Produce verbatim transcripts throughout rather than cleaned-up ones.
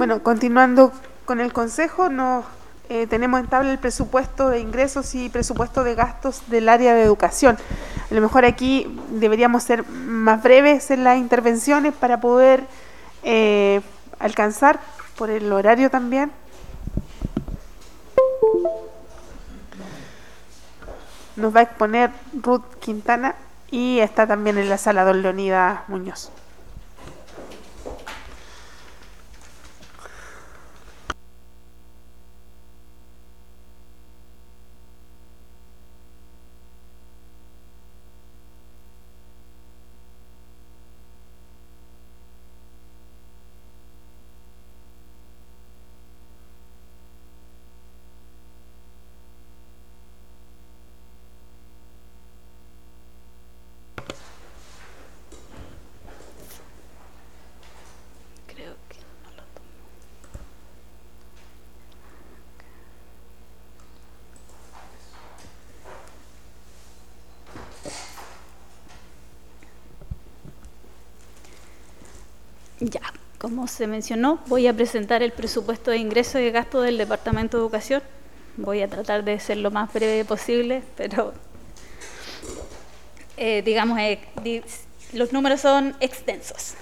Bueno, continuando con el Consejo, nos, eh, tenemos en tabla el presupuesto de ingresos y presupuesto de gastos del área de educación. A lo mejor aquí deberíamos ser más breves en las intervenciones para poder eh, alcanzar por el horario también. Nos va a exponer Ruth Quintana y está también en la sala don Leonidas Muñoz. Ya, como se mencionó, voy a presentar el presupuesto de ingresos y gastos del Departamento de Educación. Voy a tratar de ser lo más breve posible, pero eh, digamos, eh, di, los números son extensos.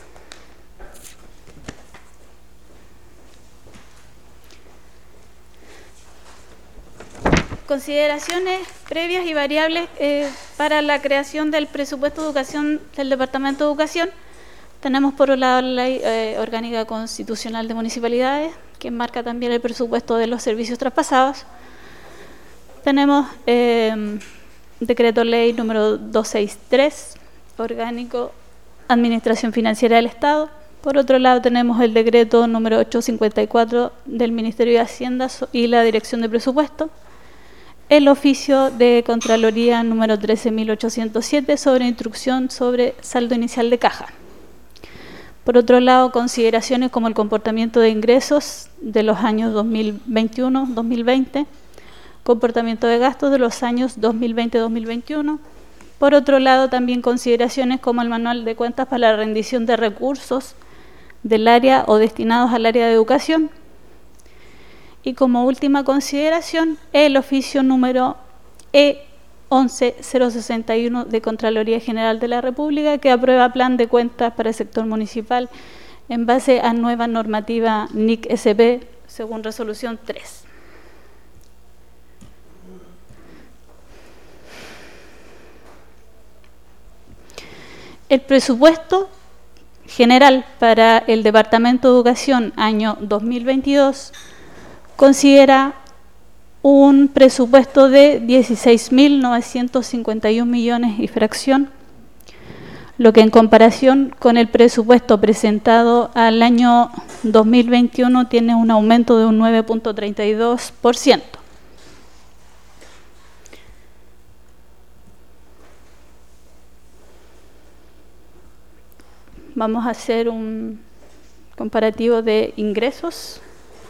Consideraciones previas y variables eh, para la creación del presupuesto de educación del Departamento de Educación. Tenemos por un lado la Ley eh, Orgánica Constitucional de Municipalidades, que enmarca también el presupuesto de los servicios traspasados. Tenemos eh, Decreto Ley número doscientos sesenta y tres, Orgánico Administración Financiera del Estado. Por otro lado tenemos el Decreto número ochocientos cincuenta y cuatro del Ministerio de Hacienda y la Dirección de Presupuesto. El oficio de Contraloría número trece mil ochocientos siete sobre instrucción sobre saldo inicial de caja. Por otro lado, consideraciones como el comportamiento de ingresos de los años dos mil veintiuno dos mil veinte, comportamiento de gastos de los años dos mil veinte dos mil veintiuno. Por otro lado, también consideraciones como el manual de cuentas para la rendición de recursos del área o destinados al área de educación. Y como última consideración, el oficio número E once cero sesenta y uno de Contraloría General de la República, que aprueba plan de cuentas para el sector municipal en base a nueva normativa N I C S P según resolución tres. El presupuesto general para el Departamento de Educación año dos mil veintidós considera un presupuesto de dieciséis mil novecientos cincuenta y un millones y fracción, lo que en comparación con el presupuesto presentado al año dos mil veintiuno tiene un aumento de un nueve punto treinta y dos por ciento. Vamos a hacer un comparativo de ingresos.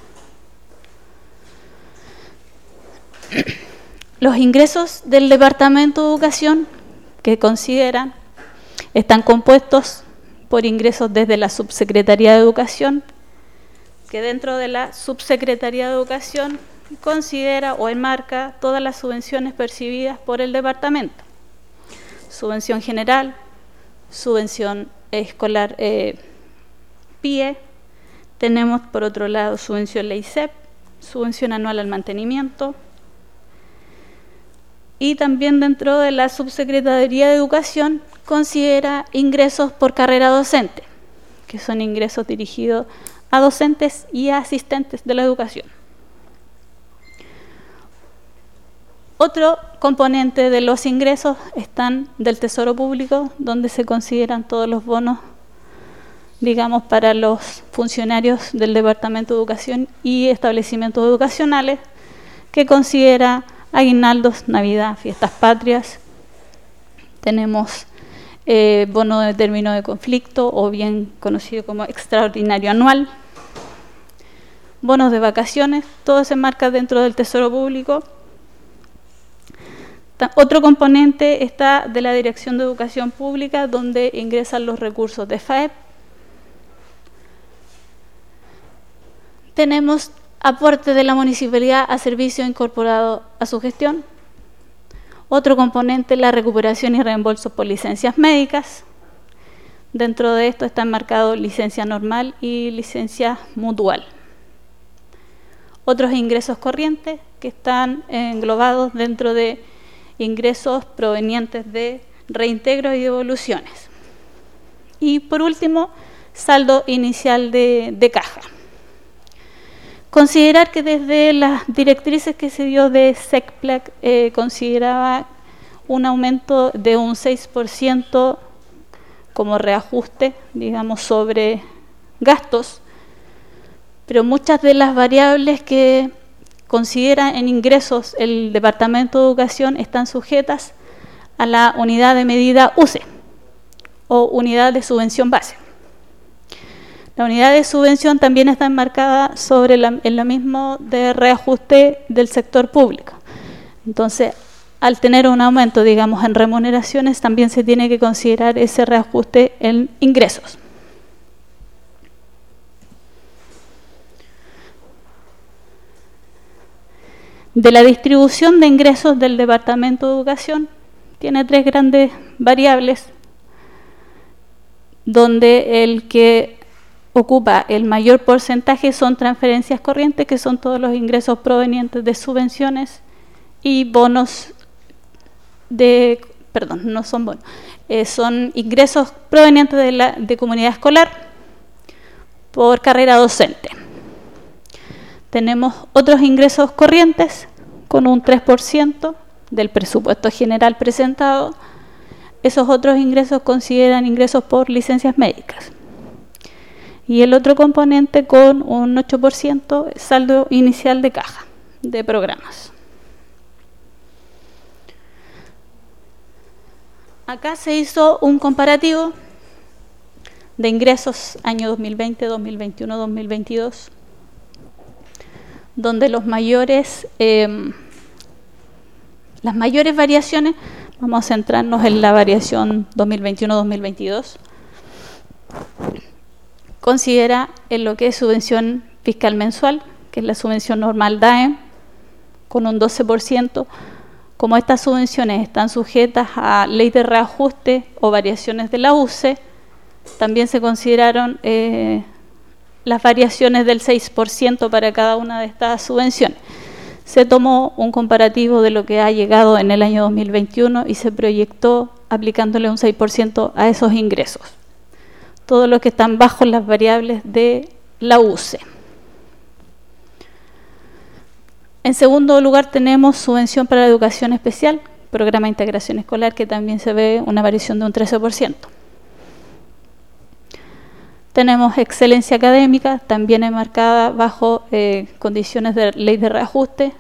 Los ingresos del Departamento de Educación que consideran están compuestos por ingresos desde la Subsecretaría de Educación, que dentro de la Subsecretaría de Educación considera o enmarca todas las subvenciones percibidas por el departamento. Subvención general, subvención escolar eh, P I E, tenemos por otro lado subvención Ley C E P, subvención anual al mantenimiento, y también dentro de la Subsecretaría de Educación considera ingresos por carrera docente, que son ingresos dirigidos a docentes y a asistentes de la educación. Otro componente de los ingresos están del Tesoro Público, donde se consideran todos los bonos, digamos, para los funcionarios del Departamento de Educación y establecimientos educacionales, que considera aguinaldos, Navidad, fiestas patrias. Tenemos eh, bono de término de conflicto, o bien conocido como extraordinario anual, bonos de vacaciones, todo se enmarca dentro del Tesoro Público. Otro componente está de la Dirección de Educación Pública, donde ingresan los recursos de F A E P. Tenemos aporte de la municipalidad a servicio incorporado a su gestión. Otro componente, la recuperación y reembolso por licencias médicas. Dentro de esto está enmarcado licencia normal y licencia mutual. Otros ingresos corrientes que están englobados dentro de ingresos provenientes de reintegros y devoluciones. Y por último, saldo inicial de, de caja. Considerar que desde las directrices que se dio de SECPLAC eh, consideraba un aumento de un seis por ciento como reajuste, digamos, sobre gastos, pero muchas de las variables que considera en ingresos el Departamento de Educación están sujetas a la unidad de medida U C E o unidad de subvención base. La unidad de subvención también está enmarcada sobre la, en lo mismo de reajuste del sector público. Entonces, al tener un aumento, digamos, en remuneraciones, también se tiene que considerar ese reajuste en ingresos. De la distribución de ingresos del Departamento de Educación, tiene tres grandes variables, donde el que ocupa el mayor porcentaje son transferencias corrientes, que son todos los ingresos provenientes de subvenciones y bonos de, perdón, no son bonos, eh, son ingresos provenientes de la de comunidad escolar por carrera docente. Tenemos otros ingresos corrientes con un tres por ciento del presupuesto general presentado. Esos otros ingresos consideran ingresos por licencias médicas. Y el otro componente con un ocho por ciento saldo inicial de caja de programas. Acá se hizo un comparativo de ingresos año dos mil veinte, dos mil veintiuno, dos mil veintidós, donde los mayores, eh, las mayores variaciones, vamos a centrarnos en la variación dos mil veintiuno, dos mil veintidós, considera en lo que es subvención fiscal mensual, que es la subvención normal D A E M, con un doce por ciento. Como estas subvenciones están sujetas a ley de reajuste o variaciones de la U C E, también se consideraron eh, las variaciones del seis por ciento para cada una de estas subvenciones. Se tomó un comparativo de lo que ha llegado en el año dos mil veintiuno y se proyectó aplicándole un seis por ciento a esos ingresos. Todos los que están bajo las variables de la U C E. En segundo lugar tenemos subvención para la educación especial, programa de integración escolar, que también se ve una variación de un trece por ciento. Tenemos excelencia académica, también enmarcada bajo eh, condiciones de ley de reajuste.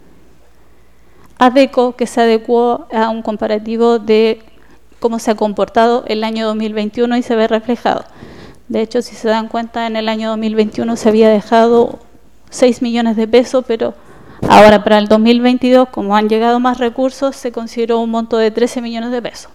ADECO, que se adecuó a un comparativo de cómo se ha comportado el año dos mil veintiuno y se ve reflejado. De hecho, si se dan cuenta, en el año dos mil veintiuno se había dejado seis millones de pesos, pero ahora para el dos mil veintidós, como han llegado más recursos, se consideró un monto de trece millones de pesos.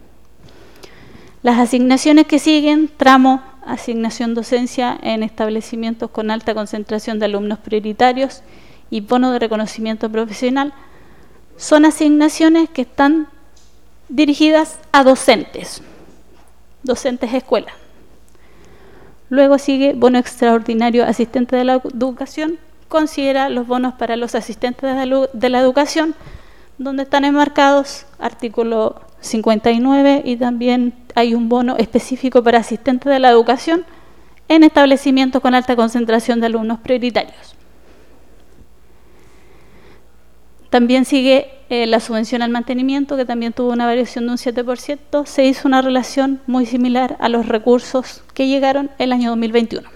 Las asignaciones que siguen, tramo, asignación docencia en establecimientos con alta concentración de alumnos prioritarios y bono de reconocimiento profesional, son asignaciones que están dirigidas a docentes, docentes escuela. Luego sigue bono extraordinario asistente de la educación, considera los bonos para los asistentes de la educación, donde están enmarcados artículo cincuenta y nueve y también hay un bono específico para asistentes de la educación en establecimientos con alta concentración de alumnos prioritarios. También sigue eh, la subvención al mantenimiento, que también tuvo una variación de un siete por ciento. Se hizo una relación muy similar a los recursos que llegaron el año dos mil veintiuno.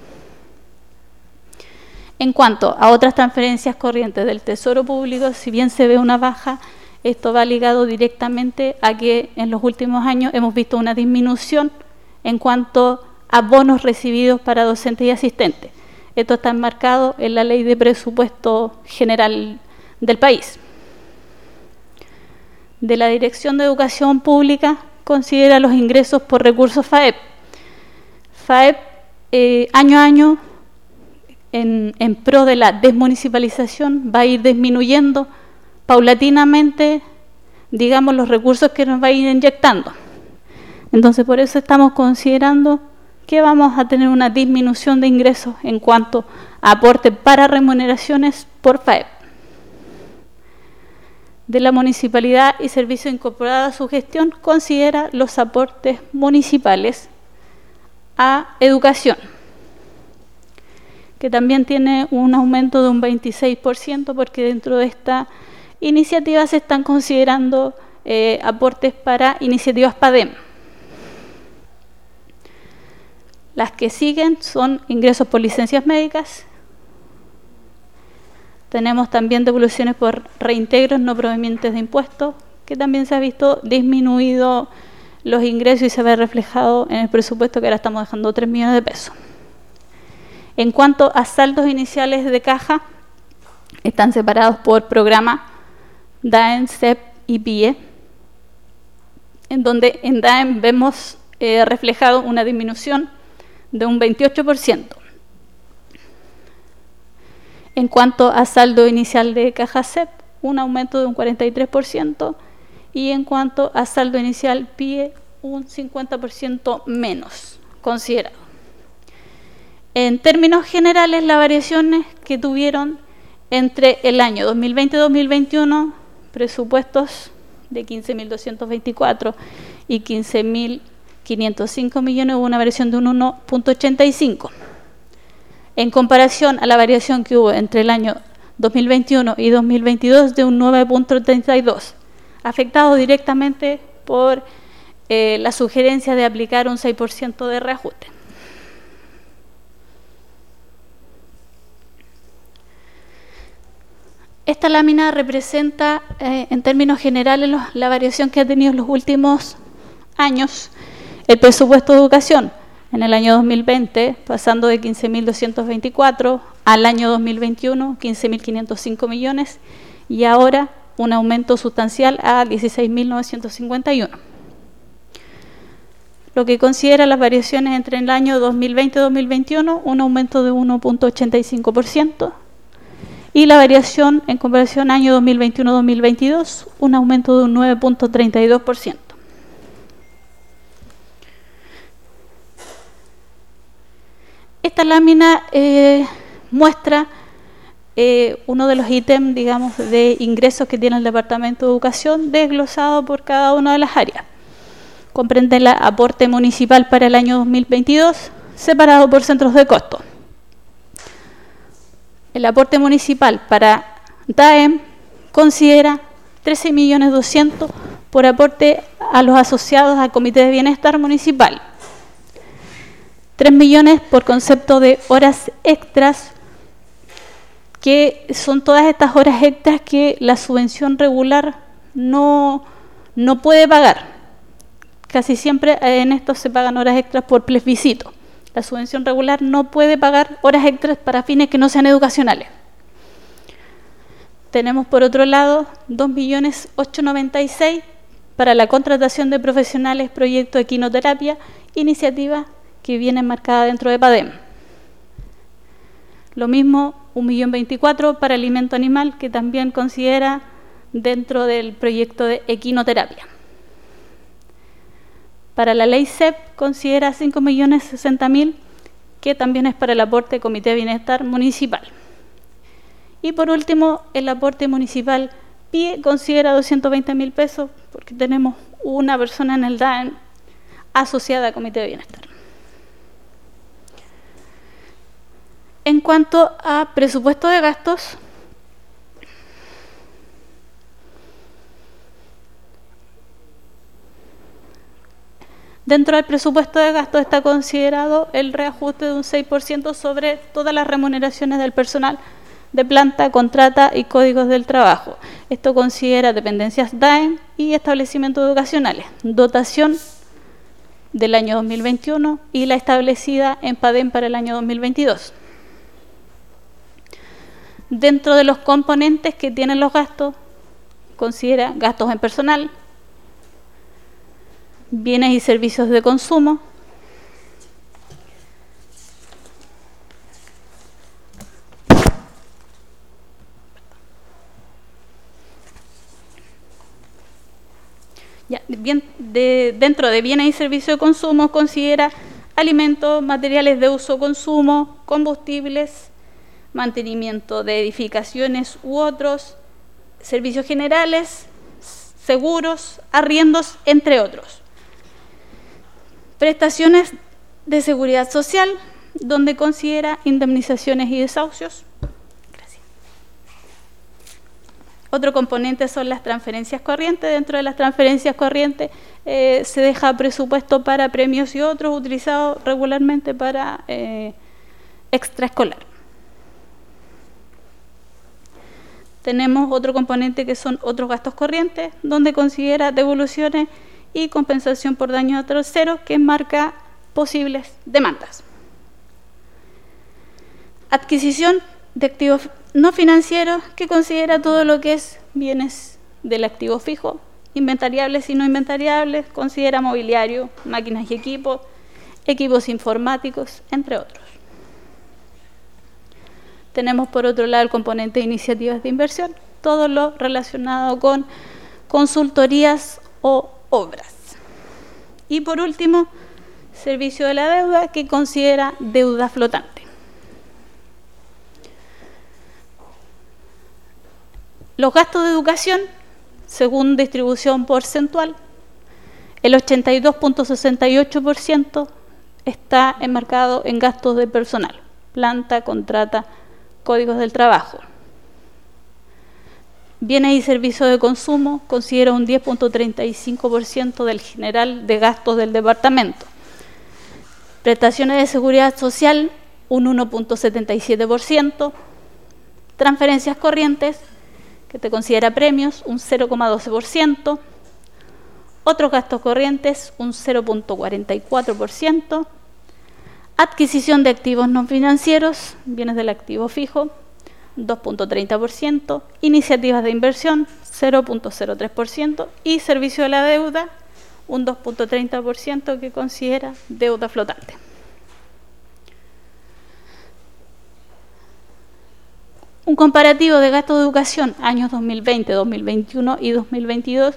En cuanto a otras transferencias corrientes del Tesoro Público, si bien se ve una baja, esto va ligado directamente a que en los últimos años hemos visto una disminución en cuanto a bonos recibidos para docentes y asistentes. Esto está enmarcado en la Ley de Presupuesto General del país. De la Dirección de Educación Pública considera los ingresos por recursos FAEP. FAEP eh, año a año en, en pro de la desmunicipalización va a ir disminuyendo paulatinamente, digamos, los recursos que nos va a ir inyectando. Entonces, por eso estamos considerando que vamos a tener una disminución de ingresos en cuanto a aporte para remuneraciones por F A E P de la municipalidad y servicio incorporado a su gestión. Considera los aportes municipales a educación, que también tiene un aumento de un veintiséis por ciento, porque dentro de esta iniciativa se están considerando eh, aportes para iniciativas P A D E M. Las que siguen son ingresos por licencias médicas. Tenemos también devoluciones por reintegros no provenientes de impuestos, que también se ha visto disminuido los ingresos y se ve reflejado en el presupuesto, que ahora estamos dejando tres millones de pesos. En cuanto a saldos iniciales de caja, están separados por programa D A E M, C E P y P I E, en donde en D A E M vemos eh, reflejado una disminución de un veintiocho por ciento. En cuanto a saldo inicial de caja C E P, un aumento de un cuarenta y tres por ciento, y en cuanto a saldo inicial P I E, un cincuenta por ciento menos considerado. En términos generales, las variaciones que tuvieron entre el año dos mil veinte y dos mil veintiuno, presupuestos de quince mil doscientos veinticuatro y quince mil quinientos cinco millones, hubo una variación de un uno punto ochenta y cinco. En comparación a la variación que hubo entre el año dos mil veintiuno y dos mil veintidós, de un nueve punto treinta y dos, afectado directamente por eh, la sugerencia de aplicar un seis por ciento de reajuste. Esta lámina representa, eh, en términos generales, los, la variación que ha tenido en los últimos años el presupuesto de educación. En el año dos mil veinte, pasando de quince mil doscientos veinticuatro al año dos mil veintiuno, quince mil quinientos cinco millones, y ahora un aumento sustancial a dieciséis mil novecientos cincuenta y uno. Lo que considera las variaciones entre el año dos mil veinte y dos mil veintiuno, un aumento de uno punto ochenta y cinco por ciento, y la variación en comparación año dos mil veintiuno a dos mil veintidós, un aumento de un nueve punto treinta y dos por ciento. Esta lámina eh, muestra eh, uno de los ítems, digamos, de ingresos que tiene el Departamento de Educación, desglosado por cada una de las áreas. Comprende el aporte municipal para el año dos mil veintidós, separado por centros de costo. El aporte municipal para D A E M considera trece millones doscientos mil por aporte a los asociados al Comité de Bienestar Municipal. tres millones por concepto de horas extras, que son todas estas horas extras que la subvención regular no, no puede pagar. Casi siempre en esto se pagan horas extras por plebiscito. La subvención regular no puede pagar horas extras para fines que no sean educacionales. Tenemos por otro lado dos millones ochocientos noventa y seis mil para la contratación de profesionales, proyecto de equinoterapia, iniciativa que viene marcada dentro de P A D E M. Lo mismo, un millón veinticuatro mil para alimento animal, que también considera dentro del proyecto de equinoterapia. Para la ley C E P considera cinco millones sesenta mil, que también es para el aporte Comité de Bienestar Municipal. Y por último, el aporte municipal P I E considera doscientos veinte mil pesos, porque tenemos una persona en el D A E M asociada a Comité de Bienestar. En cuanto a presupuesto de gastos, dentro del presupuesto de gastos está considerado el reajuste de un seis por ciento sobre todas las remuneraciones del personal de planta, contrata y códigos del trabajo. Esto considera dependencias D A E M y establecimientos educacionales, dotación del año dos mil veintiuno y la establecida en P A D E M para el año dos mil veintidós. Dentro de los componentes que tienen los gastos, considera gastos en personal, bienes y servicios de consumo, de, dentro de bienes y servicios de consumo considera alimentos, materiales de uso consumo, combustibles, mantenimiento de edificaciones u otros, servicios generales, seguros, arriendos, entre otros. Prestaciones de seguridad social, donde considera indemnizaciones y desahucios. Gracias. Otro componente son las transferencias corrientes. Dentro de las transferencias corrientes eh, se deja presupuesto para premios y otros utilizados regularmente para eh, extraescolar. Tenemos otro componente que son otros gastos corrientes, donde considera devoluciones y compensación por daños a terceros, que enmarca posibles demandas. Adquisición de activos no financieros, que considera todo lo que es bienes del activo fijo, inventariables y no inventariables, considera mobiliario, máquinas y equipos, equipos informáticos, entre otros. Tenemos por otro lado el componente de iniciativas de inversión, todo lo relacionado con consultorías o obras. Y por último, servicio de la deuda, que considera deuda flotante. Los gastos de educación, según distribución porcentual, el ochenta y dos punto sesenta y ocho por ciento está enmarcado en gastos de personal, planta, contrata, códigos del trabajo. Bienes y servicios de consumo considera un diez punto treinta y cinco por ciento del general de gastos del departamento. Prestaciones de seguridad social, un uno punto setenta y siete por ciento. Transferencias corrientes, que te considera premios, un cero coma doce por ciento. Otros gastos corrientes, un cero punto cuarenta y cuatro por ciento. Adquisición de activos no financieros, bienes del activo fijo, dos punto treinta por ciento. Iniciativas de inversión, cero punto cero tres por ciento. Y servicio de la deuda, un dos punto treinta por ciento, que considera deuda flotante. Un comparativo de gastos de educación años dos mil veinte, dos mil veintiuno y dos mil veintidós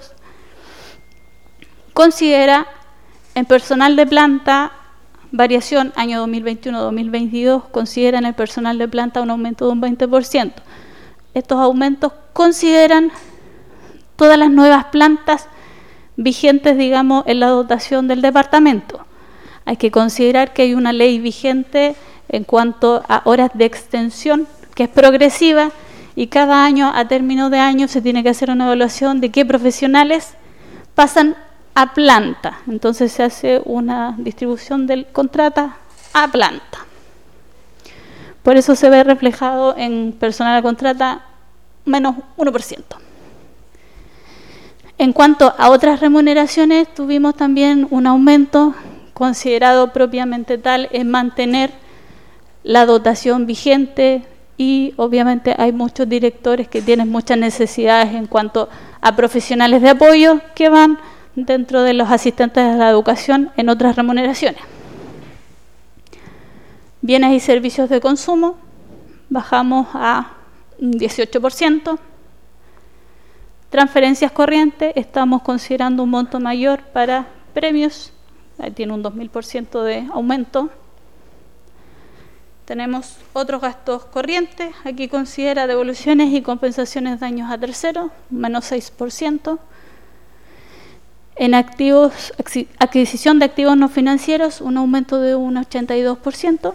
considera en personal de planta variación año dos mil veintiuno, dos mil veintidós, considera en el personal de planta un aumento de un veinte por ciento. Estos aumentos consideran todas las nuevas plantas vigentes, digamos, en la dotación del departamento. Hay que considerar que hay una ley vigente en cuanto a horas de extensión, que es progresiva, y cada año, a término de año, se tiene que hacer una evaluación de qué profesionales pasan a planta. Entonces se hace una distribución del contrata a planta. Por eso se ve reflejado en personal a contrata menos uno por ciento. En cuanto a otras remuneraciones, tuvimos también un aumento considerado propiamente tal en mantener la dotación vigente, y obviamente hay muchos directores que tienen muchas necesidades en cuanto a profesionales de apoyo que van dentro de los asistentes de la educación en otras remuneraciones. Bienes y servicios de consumo, bajamos a un dieciocho por ciento. Transferencias corrientes, estamos considerando un monto mayor para premios, ahí tiene un dos mil por ciento de aumento. Tenemos otros gastos corrientes, aquí considera devoluciones y compensaciones de daños a terceros, menos seis por ciento. En activos, adquisición de activos no financieros, un aumento de un ochenta y dos por ciento.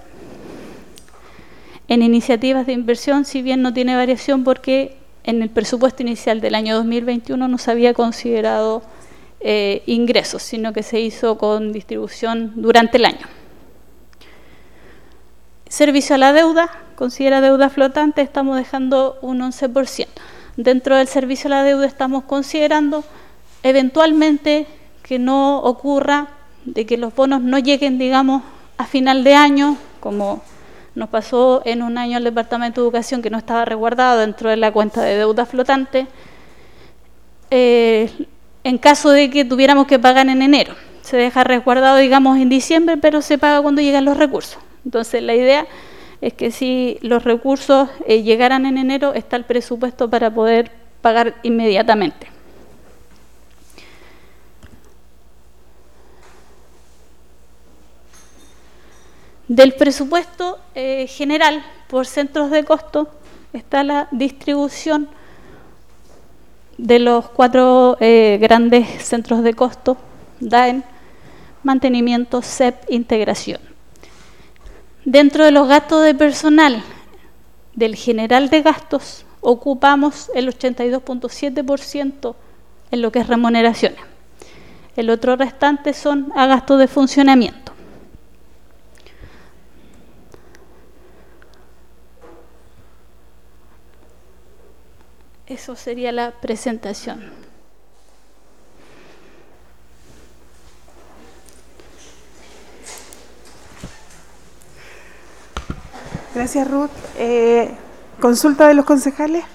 En iniciativas de inversión, si bien no tiene variación porque en el presupuesto inicial del año dos mil veintiuno no se había considerado eh, ingresos, sino que se hizo con distribución durante el año. Servicio a la deuda, considera deuda flotante, estamos dejando un once por ciento. Dentro del servicio a la deuda estamos considerando eventualmente que no ocurra de que los bonos no lleguen, digamos, a final de año, como nos pasó en un año al Departamento de Educación que no estaba resguardado dentro de la cuenta de deuda flotante, eh, en caso de que tuviéramos que pagar en enero. Se deja resguardado, digamos, en diciembre, pero se paga cuando llegan los recursos. Entonces, la idea es que si los recursos eh, llegaran en enero, está el presupuesto para poder pagar inmediatamente. Del presupuesto eh, general por centros de costo está la distribución de los cuatro eh, grandes centros de costo: D A E N, mantenimiento, C E P, integración. Dentro de los gastos de personal del general de gastos ocupamos el ochenta y dos punto siete por ciento en lo que es remuneraciones. El otro restante son a gastos de funcionamiento. Eso sería la presentación. Gracias, Ruth. Eh, ¿Consulta de los concejales?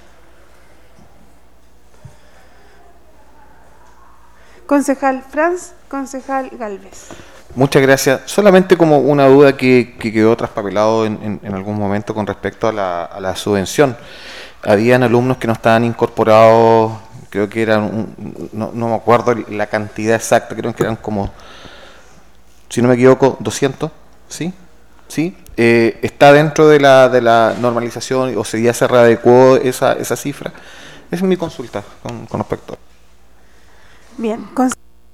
Concejal Franz, concejal Galvez. Muchas gracias. Solamente como una duda que, que quedó traspapelado en, en, en algún momento con respecto a la, a la subvención. Habían alumnos que no estaban incorporados, creo que eran, un, no, no me acuerdo la cantidad exacta, creo que eran como, si no me equivoco, doscientos, ¿sí? ¿Sí? Eh, ¿Está dentro de la, de la normalización o se ya se readecuó esa, esa cifra? Esa es mi consulta con, con respecto. Bien. Con...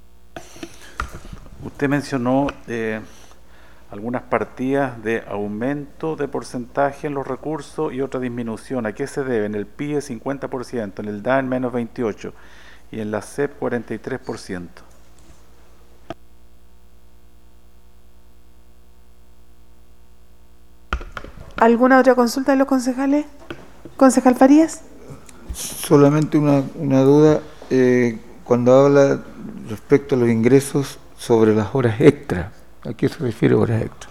Usted mencionó eh, algunas partidas de aumento de porcentaje en los recursos y otra disminución. ¿A qué se debe? En el P I E cincuenta por ciento, en el D A E N menos veintiocho por ciento y en la C E P cuarenta y tres por ciento. ¿Alguna otra consulta de los concejales? ¿Concejal Farías? Solamente una, una duda, eh, cuando habla respecto a los ingresos sobre las horas extra, ¿a qué se refiere horas extra?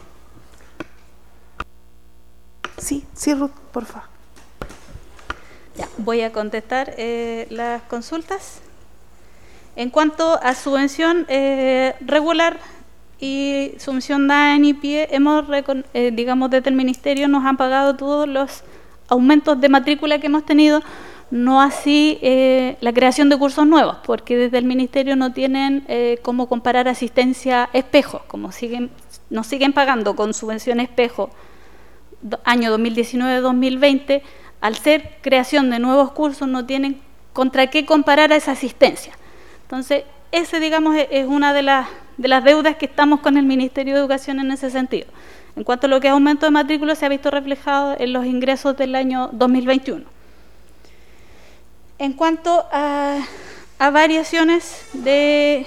Sí, sí, Ruth, por favor. Ya, voy a contestar eh, las consultas. En cuanto a subvención eh, regular y subvención D A E N y P I E, hemos, eh, digamos, desde el Ministerio nos han pagado todos los aumentos de matrícula que hemos tenido, no así eh, la creación de cursos nuevos, porque desde el Ministerio no tienen eh, cómo comparar asistencia espejo, como siguen, nos siguen pagando con subvención espejo do, año dos mil diecinueve dos mil veinte, al ser creación de nuevos cursos no tienen contra qué comparar a esa asistencia. Entonces, ese, digamos, es una de las, de las deudas que estamos con el Ministerio de Educación en ese sentido. En cuanto a lo que es aumento de matrícula, se ha visto reflejado en los ingresos del año dos mil veintiuno. En cuanto a, a variaciones de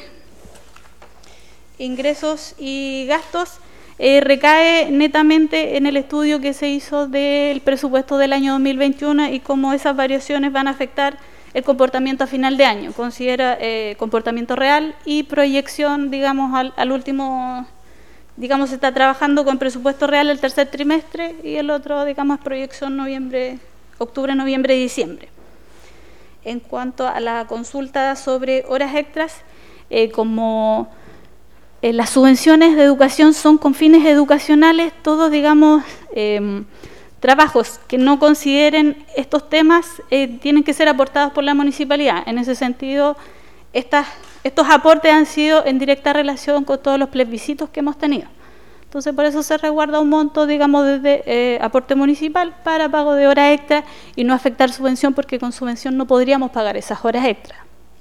ingresos y gastos, eh, recae netamente en el estudio que se hizo del presupuesto del año dos mil veintiuno y cómo esas variaciones van a afectar el comportamiento a final de año. Considera eh, comportamiento real y proyección, digamos, al, al último, digamos, se está trabajando con presupuesto real el tercer trimestre y el otro, digamos, proyección noviembre, octubre, noviembre y diciembre. En cuanto a la consulta sobre horas extras, eh, como eh, las subvenciones de educación son con fines educacionales, todos, digamos, eh, trabajos que no consideren estos temas eh, tienen que ser aportados por la municipalidad. En ese sentido, estas, estos aportes han sido en directa relación con todos los plebiscitos que hemos tenido. Entonces, por eso se resguarda un monto, digamos, desde eh, aporte municipal para pago de horas extras y no afectar subvención, porque con subvención no podríamos pagar esas horas extras.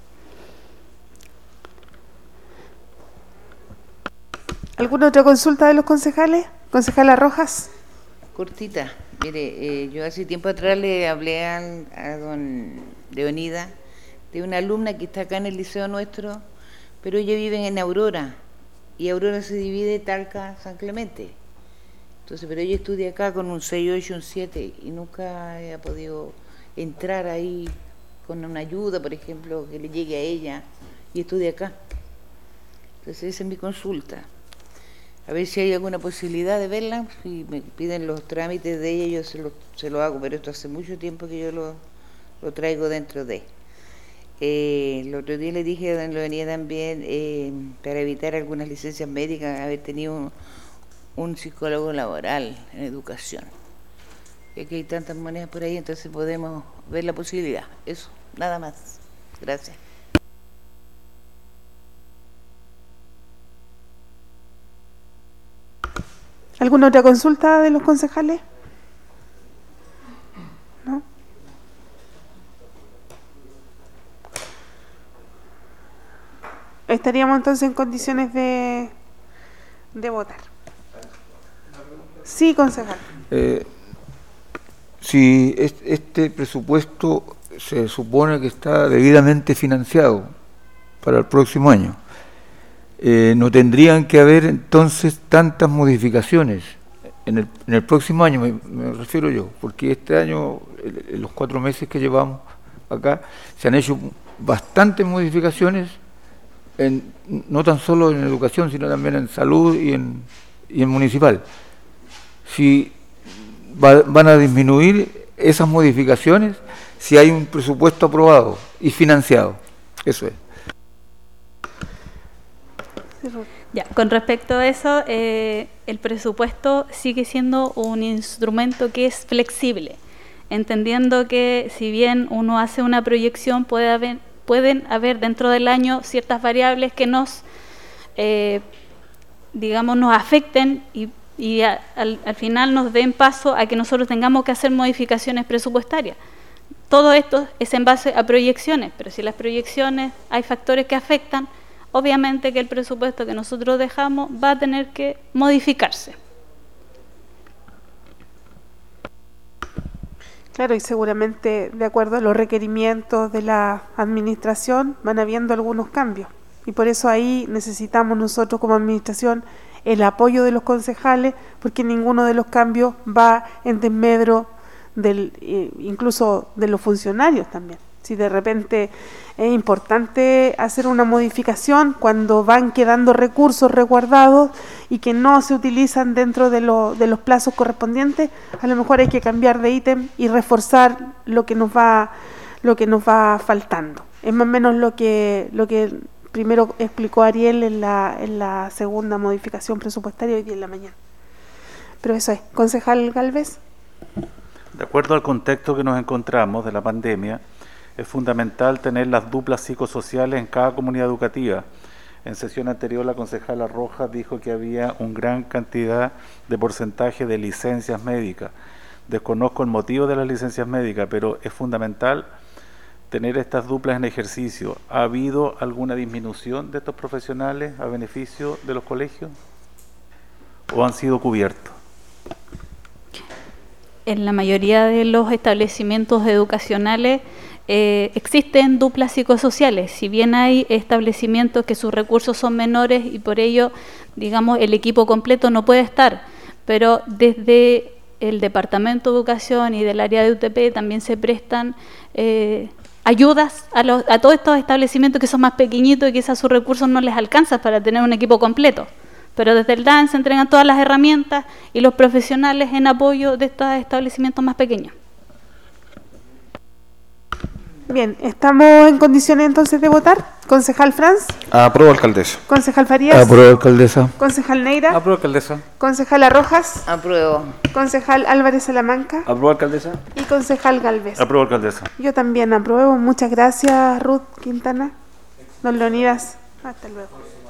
¿Alguna otra consulta de los concejales? Concejala Rojas. Cortita. Mire, eh, yo hace tiempo atrás le hablé a, a don Leonida de una alumna que está acá en el liceo nuestro, pero ella vive en Aurora, y Aurora se divide Talca, San Clemente. Entonces, pero ella estudia acá con un seis ocho, un siete, y nunca ha podido entrar ahí con una ayuda, por ejemplo, que le llegue a ella, y estudia acá. Entonces, esa es mi consulta. A ver si hay alguna posibilidad de verla. Si me piden los trámites de ella, yo se lo, se lo hago, pero esto hace mucho tiempo que yo lo, lo traigo dentro de. Eh, el otro día le dije a don Leonía también, eh, para evitar algunas licencias médicas, haber tenido un, un psicólogo laboral en educación. Ya que hay tantas monedas por ahí, entonces podemos ver la posibilidad. Eso, nada más. Gracias. ¿Alguna otra consulta de los concejales? ¿No? Estaríamos entonces en condiciones de, de votar. Sí, concejal. Eh, si este presupuesto se supone que está debidamente financiado para el próximo año, eh, no tendrían que haber entonces tantas modificaciones en el, en el próximo año, me, me refiero yo, porque este año, en los cuatro meses que llevamos acá, se han hecho bastantes modificaciones, en, no tan solo en educación, sino también en salud y en, y en municipal. Si va, van a disminuir esas modificaciones si hay un presupuesto aprobado y financiado. Eso es. Ya, con respecto a eso, eh, el presupuesto sigue siendo un instrumento que es flexible, entendiendo que si bien uno hace una proyección, puede haber, pueden haber dentro del año ciertas variables que nos, eh, digamos, nos afecten y y a, al, al final nos den paso a que nosotros tengamos que hacer modificaciones presupuestarias. Todo esto es en base a proyecciones, pero si las proyecciones hay factores que afectan, obviamente que el presupuesto que nosotros dejamos va a tener que modificarse. Claro, y seguramente de acuerdo a los requerimientos de la administración van habiendo algunos cambios. Y por eso ahí necesitamos nosotros como administración el apoyo de los concejales, porque ninguno de los cambios va en desmedro del, eh, incluso de los funcionarios también. Si de repente es importante hacer una modificación cuando van quedando recursos resguardados y que no se utilizan dentro de, lo, de los plazos correspondientes, a lo mejor hay que cambiar de ítem y reforzar lo que nos va, lo que nos va faltando. Es más o menos lo que, lo que primero explicó Ariel en la, en la segunda modificación presupuestaria hoy día en la mañana. Pero eso es. Concejal Gálvez. De acuerdo al contexto que nos encontramos de la pandemia, es fundamental tener las duplas psicosociales en cada comunidad educativa. En sesión anterior la concejala Rojas dijo que había una gran cantidad de porcentaje de licencias médicas. Desconozco el motivo de las licencias médicas, pero es fundamental tener estas duplas en ejercicio. ¿Ha habido alguna disminución de estos profesionales a beneficio de los colegios? ¿O han sido cubiertos? En la mayoría de los establecimientos educacionales eh, existen duplas psicosociales. Si bien hay establecimientos que sus recursos son menores y por ello, digamos, el equipo completo no puede estar, pero desde el Departamento de Educación y del área de U T P también se prestan eh, ayudas a, los, a todos estos establecimientos que son más pequeñitos y quizás sus recursos no les alcanzan para tener un equipo completo. Pero desde el D A N se entregan todas las herramientas y los profesionales en apoyo de estos establecimientos más pequeños. Bien, ¿estamos en condiciones entonces de votar? Concejal Franz. Apruebo, alcaldesa. Concejal Farías. Apruebo, alcaldesa. Concejal Neira. Apruebo, alcaldesa. Concejala Rojas. Apruebo. Concejal Álvarez Salamanca. Apruebo, alcaldesa. Y concejal Gálvez. Apruebo, alcaldesa. Yo también apruebo. Muchas gracias, Ruth Quintana. Don Leonidas. Hasta luego.